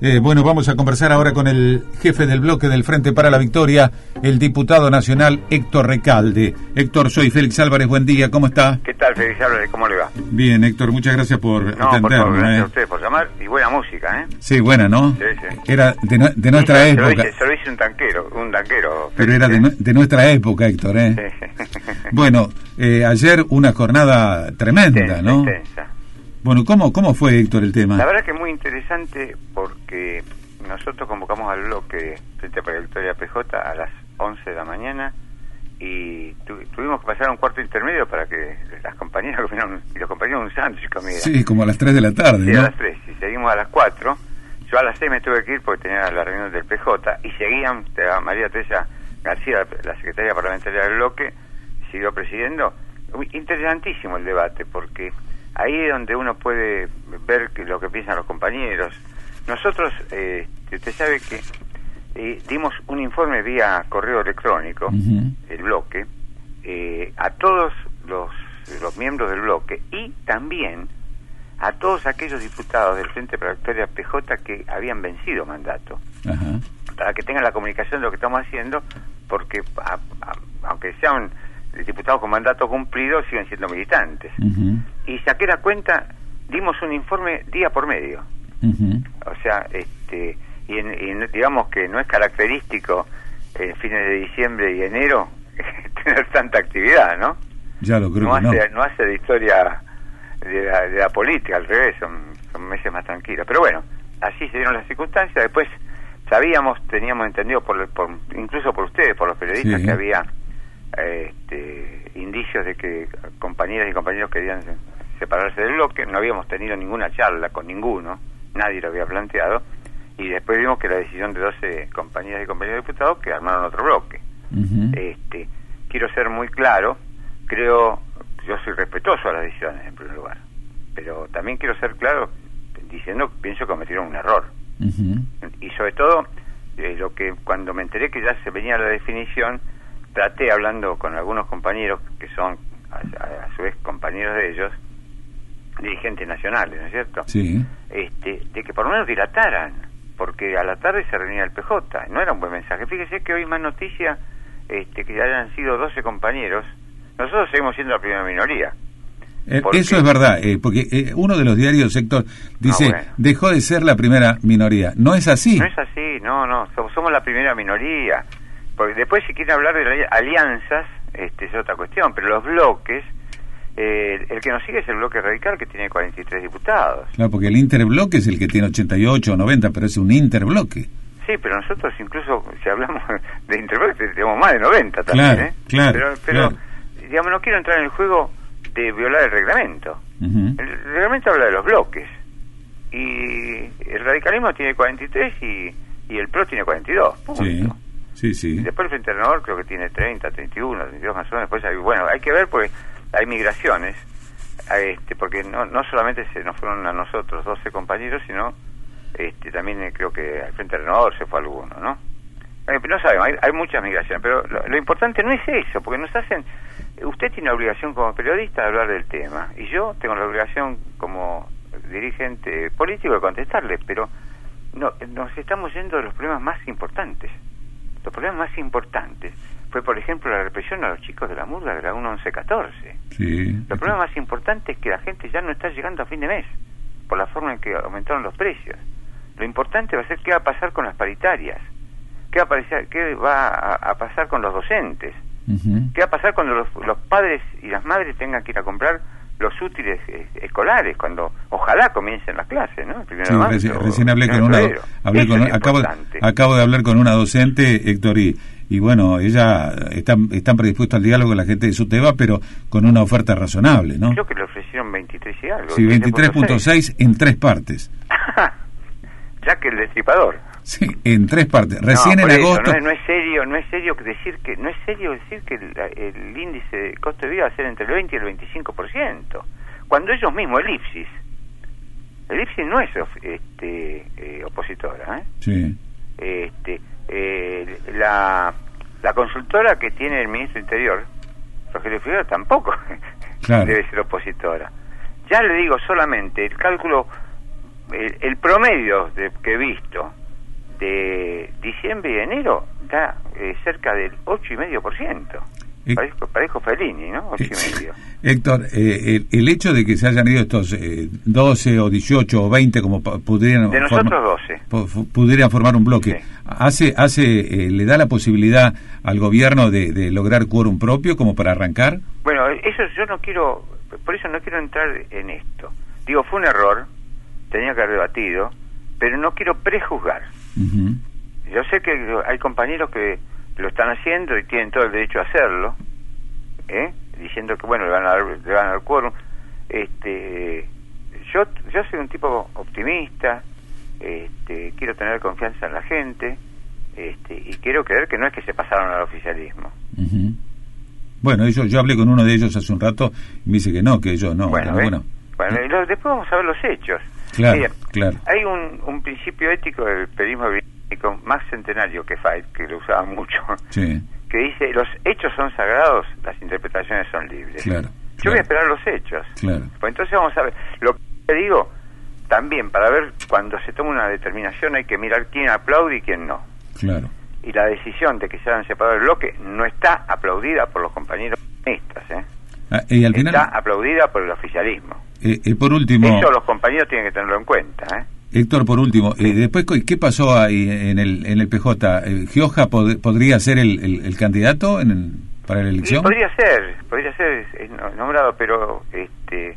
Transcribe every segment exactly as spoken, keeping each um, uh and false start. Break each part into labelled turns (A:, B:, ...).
A: Eh, bueno, vamos a conversar ahora con el jefe del bloque del Frente para la Victoria, el diputado nacional Héctor Recalde. Héctor, soy Félix Álvarez, buen día, ¿cómo está?
B: ¿Qué tal, Félix Álvarez? ¿Cómo le va?
A: Bien, Héctor, muchas gracias por
B: no,
A: atenderme.
B: por favor, gracias
A: eh.
B: a ustedes por llamar, y buena música, ¿eh?
A: Sí, buena, ¿no?
B: Sí, sí.
A: Era de, no, de nuestra
B: sí,
A: época.
B: Se lo, hice, se lo hice un tanquero, un tanquero.
A: Pero era de, de nuestra época, Héctor, ¿eh?
B: Sí.
A: Bueno, eh, ayer una jornada tremenda,
B: Intensa,
A: ¿no?
B: Intensa.
A: Bueno, ¿cómo, ¿cómo fue, Héctor, el tema?
B: La verdad que es muy interesante porque nosotros convocamos al bloque Frente para la Victoria P J a las once de la mañana y tu, tuvimos que pasar a un cuarto intermedio para que las compañeras comieran, y los compañeros un sándwich comieran.
A: Sí, como a las tres de la tarde,
B: Sí,
A: ¿no?
B: a las tres, y seguimos a las cuatro. Yo a las seis me tuve que ir porque tenía la reunión del P J y seguían, María Teresa García, la secretaria parlamentaria del bloque, siguió presidiendo. Uy, interesantísimo el debate porque ahí es donde uno puede ver que lo que piensan los compañeros. Nosotros, eh, usted sabe que eh, dimos un informe vía correo electrónico, uh-huh. el bloque, eh, a todos los, los miembros del bloque y también a todos aquellos diputados del Frente para la Victoria P J que habían vencido mandato, uh-huh. para que tengan la comunicación de lo que estamos haciendo, porque a, a, aunque sean diputados con mandato cumplido, siguen siendo militantes. Uh-huh. Y saqué la cuenta, dimos un informe día por medio. Uh-huh. O sea, este y, en, y digamos que no es característico en fines de diciembre y enero tener tanta actividad, ¿no?
A: Ya lo creo
B: no
A: que
B: hace,
A: no.
B: no hace de historia de la, de la política, al revés, son, son meses más tranquilos. Pero bueno, así se dieron las circunstancias. Después sabíamos, teníamos entendido, por, por incluso por ustedes, por los periodistas, sí. que había este, indicios de que compañeras y compañeros querían separarse del bloque. No habíamos tenido ninguna charla con ninguno, nadie lo había planteado, y después vimos que la decisión de doce compañeras y compañeros diputados que armaron otro bloque. Uh-huh. este quiero ser muy claro, creo, yo soy respetuoso a las decisiones en primer lugar, pero también quiero ser claro diciendo que pienso que cometieron un error. Uh-huh. Y sobre todo eh, lo que cuando me enteré que ya se venía la definición, traté, hablando con algunos compañeros que son a, a, a su vez compañeros de ellos, dirigentes nacionales, ¿no es cierto?
A: Sí.
B: Este, de que por lo menos dilataran, porque a la tarde se reunía el P J, no era un buen mensaje. Fíjese que hoy más noticia este, que ya hayan sido doce compañeros, nosotros seguimos siendo la primera minoría.
A: Eh, eso es verdad, eh, porque eh, uno de los diarios, Héctor, dice, ah, bueno. dejó de ser la primera minoría. ¿No es así?
B: No es así, no, no, somos, somos la primera minoría. Porque después, si quiere hablar de alianzas, este, es otra cuestión, pero los bloques, eh, el que nos sigue es el bloque radical, que tiene cuarenta y tres diputados.
A: Claro, porque el interbloque es el que tiene ochenta y ocho o noventa, pero es un interbloque.
B: Sí, pero nosotros incluso, si hablamos de interbloque, tenemos más de noventa también,
A: claro,
B: ¿eh?
A: Claro,
B: pero, pero
A: claro.
B: digamos, no quiero entrar en el juego de violar el reglamento. Uh-huh. El reglamento habla de los bloques, y el radicalismo tiene cuarenta y tres y, y el P R O tiene cuarenta y dos, punto.
A: Sí. Sí, sí.
B: Y después el Frente Renovador creo que tiene treinta, treinta y uno, treinta y dos más o menos. Después hay, bueno, hay que ver porque hay migraciones, este, porque no, no solamente se nos fueron a nosotros doce compañeros, sino este, también eh, creo que al Frente Renovador se fue alguno, ¿no? Eh, no sabemos, hay, hay muchas migraciones, pero lo, lo importante no es eso, porque nos hacen... Usted tiene la obligación como periodista de hablar del tema, y yo tengo la obligación como dirigente político de contestarle, pero no, nos estamos yendo de los problemas más importantes. Los problemas más importantes fue, por ejemplo, la represión a los chicos de la murga de la uno once catorce.
A: Sí.
B: Los problemas más importantes es que la gente ya no está llegando a fin de mes por la forma en que aumentaron los precios. Lo importante va a ser qué va a pasar con las paritarias, qué va a, parecer, qué va a, a pasar con los docentes, uh-huh. qué va a pasar cuando los, los padres y las madres tengan que ir a comprar los útiles eh, escolares, cuando ojalá comiencen las clases, ¿no?
A: Sí, marzo, recién, recién hablé con una, hablé con, acabo, acabo de hablar con una docente, Héctor, y, y bueno, ella está, están predispuesta al diálogo con la gente de SUTEBA, pero con una oferta razonable, ¿no?
B: Creo que le ofrecieron veintitrés y algo.
A: Sí, veintitrés punto seis en tres partes.
B: Ya que el destripador.
A: Sí, en tres partes. Recién no, en
B: eso,
A: agosto.
B: No es, no es serio, no es serio decir que no es serio decir que el, el índice de costo de vida va a ser entre el veinte y el veinticinco por ciento. Cuando ellos mismos, el IPSIS, el IPSIS no es este eh, opositora, ¿eh?
A: Sí.
B: Este, eh, la la consultora que tiene el ministro Interior, Rogelio Figueroa, tampoco
A: claro.
B: debe ser opositora. Ya le digo, solamente el cálculo el, el promedio de, que he visto de diciembre y enero da eh, cerca del ocho coma cinco por ciento. Parezco, parezco Fellini, ¿no? ocho y medio.
A: Héctor, eh, el, el hecho de que se hayan ido estos eh, doce o dieciocho o veinte, como pudieran...
B: De nosotros doce.
A: Pudieran formar un bloque.
B: Sí.
A: hace hace eh, ¿Le da la posibilidad al gobierno de, de lograr quórum propio como para arrancar?
B: Bueno, eso yo no quiero... Por eso no quiero entrar en esto. Digo, fue un error, tenía que haber debatido, pero no quiero prejuzgar. Uh-huh. Yo sé que hay compañeros que lo están haciendo y tienen todo el derecho a hacerlo, ¿eh? Diciendo que bueno, le van a dar, le van a dar quórum. Este, yo yo soy un tipo optimista, este, quiero tener confianza en la gente, este, y quiero creer que no es que se pasaron al oficialismo.
A: Uh-huh. Bueno, yo, yo hablé con uno de ellos hace un rato y me dice que no, que ellos no.
B: Bueno,
A: no, bueno.
B: bueno y lo, después vamos a ver los hechos.
A: Claro,
B: Mira,
A: claro.
B: Hay un, un principio ético del periodismo británico más centenario que Fight, que lo usaba mucho,
A: sí,
B: que dice, los hechos son sagrados, las interpretaciones son libres.
A: Claro,
B: Yo
A: claro.
B: voy a esperar los hechos.
A: Claro.
B: Pues entonces vamos a ver. Lo que digo, también, para ver cuando se toma una determinación hay que mirar quién aplaude y quién no.
A: Claro.
B: Y la decisión de que se hayan separado el bloque no está aplaudida por los compañeros comunistas, ¿eh?
A: Ah, y al final...
B: Está aplaudida por el oficialismo.
A: Eh, eh, por último...
B: Eso los compañeros tienen que tenerlo en cuenta, ¿eh?
A: Héctor, por último, sí. eh, después, ¿qué pasó ahí en el en el P J? Eh, ¿Gioja pod- podría ser el, el, el candidato en el, para la elección?
B: Sí, podría ser, podría ser es nombrado, pero este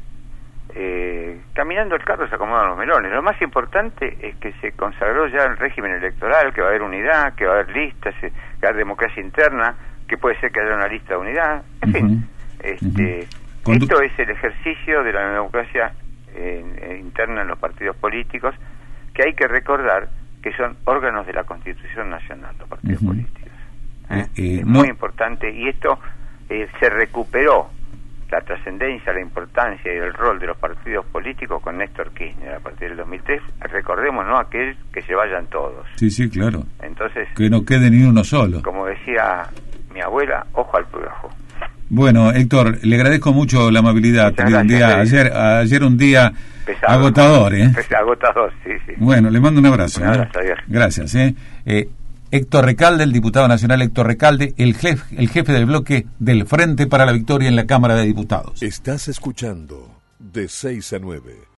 B: eh, caminando el carro se acomodan los melones. Lo más importante es que se consagró ya el régimen electoral, que va a haber unidad, que va a haber listas, que va a haber democracia interna, que puede ser que haya una lista de unidad, en uh-huh. fin. Este, uh-huh. Esto es el ejercicio de la democracia eh, interna en los partidos políticos, que hay que recordar que son órganos de la Constitución Nacional, los partidos uh-huh. políticos. ¿Eh? Eh, eh, es no... muy importante, y esto eh, se recuperó la trascendencia, la importancia y el rol de los partidos políticos con Néstor Kirchner a partir del dos mil tres. Recordemos, ¿no?, aquel que se vayan todos.
A: Sí, sí, claro.
B: Entonces,
A: que no quede ni uno solo.
B: Como decía mi abuela, ojo al piojo.
A: Bueno, Héctor, le agradezco mucho la amabilidad. Tenido un día, ayer, ayer un día pesado, agotador, ¿eh?
B: Agotador, sí, sí.
A: Bueno, le mando un abrazo.
B: Un abrazo, ¿eh?
A: Gracias, ¿eh? eh Héctor Recalde, el diputado nacional Héctor Recalde, el jefe, el jefe del bloque del Frente para la Victoria en la Cámara de Diputados.
C: Estás escuchando de seis a nueve.